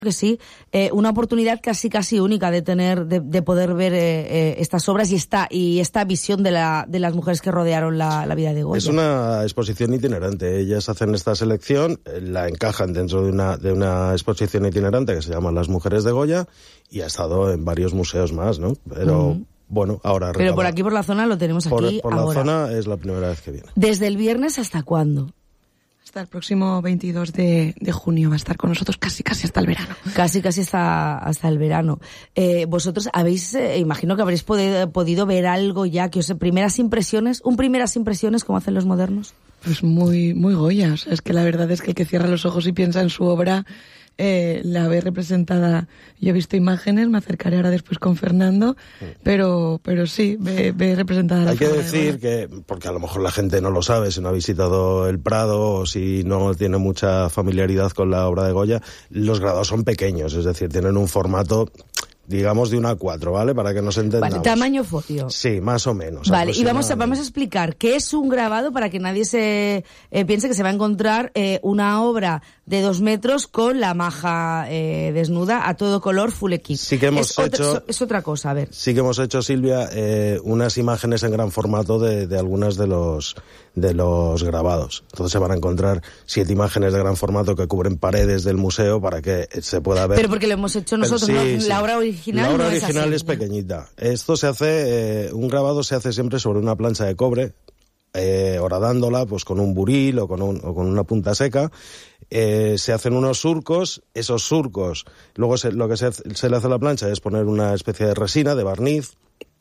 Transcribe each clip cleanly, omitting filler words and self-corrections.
que sí, una oportunidad casi única de poder ver estas obras y esta visión de las mujeres que rodearon la vida de Goya. Es una exposición itinerante. Ellas hacen esta selección, la encajan dentro de una exposición itinerante que se llama Las Mujeres de Goya y ha estado en varios museos más, ¿no? Pero bueno, ahora... Pero por aquí, por la zona, lo tenemos aquí por ahora. La zona es la primera vez que viene. ¿Desde el viernes hasta cuándo? Hasta el próximo 22 de junio va a estar con nosotros casi hasta el verano. Casi hasta el verano. Vosotros habéis, imagino que habréis podido ver algo ya, que primeras impresiones como hacen los modernos. Pues muy Goya. O sea, es que la verdad es que el que cierra los ojos y piensa en su obra, la ve representada. Yo he visto imágenes, me acercaré ahora después con Fernando, pero sí, ve representada la Hay que obra decir que, porque a lo mejor la gente no lo sabe, si no ha visitado el Prado o si no tiene mucha familiaridad con la obra de Goya, los grabados son pequeños, es decir, tienen un formato, digamos, de 1:4, ¿vale? Para que nos entendamos. Vale, tamaño folio. Sí, más o menos. Vale, y vamos a explicar qué es un grabado para que nadie se piense que se va a encontrar una obra de 2 metros con la maja desnuda a todo color, full equip. Sí que hemos hecho... Es otra cosa, a ver. Sí que hemos hecho, Silvia, unas imágenes en gran formato de algunas de los grabados. Entonces se van a encontrar 7 imágenes de gran formato que cubren paredes del museo para que se pueda ver. Pero porque lo hemos hecho nosotros, sí, ¿no? Sí. La obra original La obra no original es es pequeñita. Esto se hace, un grabado se hace siempre sobre una plancha de cobre, horadándola pues con un buril o con una punta seca. Se hacen unos surcos, esos surcos, luego lo que se le hace a la plancha es poner una especie de resina, de barniz,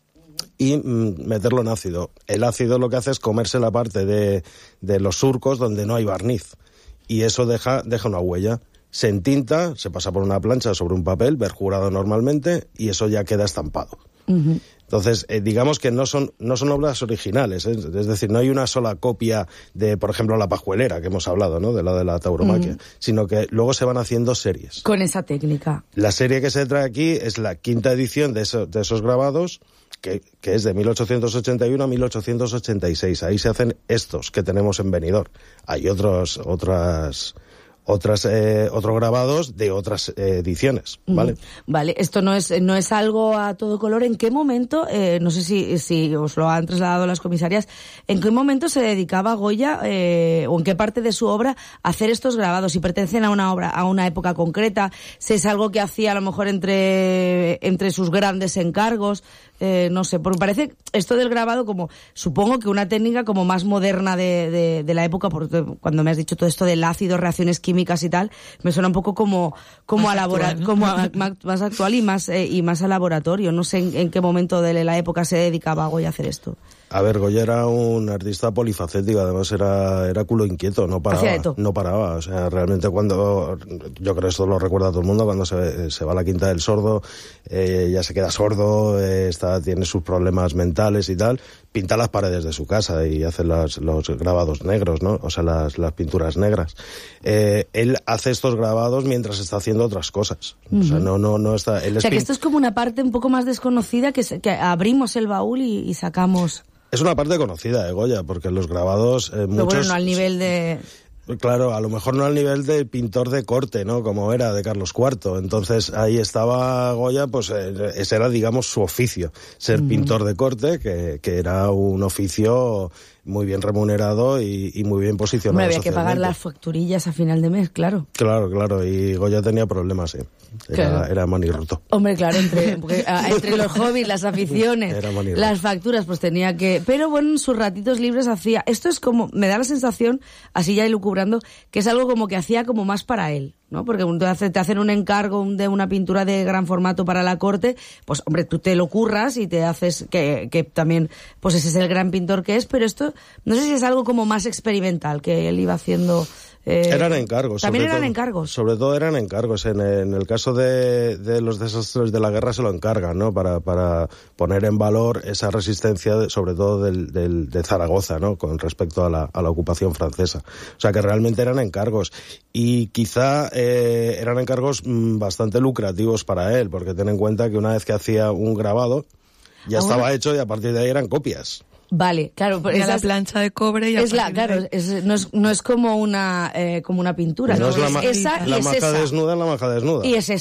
y meterlo en ácido. El ácido lo que hace es comerse la parte de los surcos donde no hay barniz, y eso deja una huella. Se entinta, se pasa por una plancha sobre un papel, verjurado normalmente, y eso ya queda estampado. Uh-huh. Entonces, digamos que no son obras originales, es decir, no hay una sola copia de, por ejemplo, La Pajuelera, que hemos hablado, ¿no?, de la tauromaquia, sino que luego se van haciendo series. Con esa técnica. La serie que se trae aquí es la 5ª edición de esos grabados, que es de 1881 a 1886. Ahí se hacen estos que tenemos en Benidorm. Hay otros grabados de otras ediciones, ¿vale? Vale, esto no es algo a todo color. ¿En qué momento, no sé si os lo han trasladado las comisarias, en qué momento se dedicaba Goya, o en qué parte de su obra, a hacer estos grabados? Si pertenecen a una obra, a una época concreta, si es algo que hacía a lo mejor entre sus grandes encargos, no sé, porque parece esto del grabado como, supongo que una técnica como más moderna de la época, porque cuando me has dicho todo esto del ácido, reacciones químicas y tal, me suena un poco como a laboratorio, como más actual y más a laboratorio. No sé en qué momento de la época se dedicaba a Goya a hacer esto. A ver, Goya era un artista polifacético, además era culo inquieto, no paraba, o sea, realmente cuando, yo creo que esto lo recuerda todo el mundo, cuando se va a la Quinta del Sordo, ya se queda sordo, tiene sus problemas mentales y tal, pinta las paredes de su casa y hace los grabados negros, ¿no?, o sea, las pinturas negras. Él hace estos grabados mientras está haciendo otras cosas, o sea, no está... O sea, que esto es como una parte un poco más desconocida, que abrimos el baúl y sacamos... Es una parte conocida de Goya, porque los grabados... Pero bueno, no al nivel de... Claro, a lo mejor no al nivel de pintor de corte, ¿no?, como era de Carlos IV. Entonces ahí estaba Goya, pues ese era, digamos, su oficio, ser pintor de corte, que era un oficio muy bien remunerado y muy bien posicionado. Había que pagar las facturillas a final de mes, claro. Claro, y Goya tenía problemas, sí. Era manirroto. Hombre, claro, entre los hobbies, las aficiones, las facturas, pues tenía que... Pero bueno, en sus ratitos libres hacía... Esto es como, me da la sensación, así ya elucubrando, que es algo como que hacía como más para él, ¿no? Porque te hacen un encargo de una pintura de gran formato para la corte, pues hombre, tú te lo curras y te haces que también, pues ese es el gran pintor que es, pero esto, no sé si es algo como más experimental que él iba haciendo. Eran encargos. También eran encargos. Sobre todo eran encargos. En el caso de los desastres de la guerra se lo encargan, ¿no?, para poner en valor esa resistencia, sobre todo de Zaragoza, ¿no?, con respecto a la ocupación francesa. O sea que realmente eran encargos. Y quizá eran encargos bastante lucrativos para él, porque ten en cuenta que una vez que hacía un grabado, ya estaba hecho y a partir de ahí eran copias. Vale, claro. Y a la plancha de cobre y a claro, no es como una pintura. No es la esa la y es maja esa. desnuda, la maja desnuda. Y es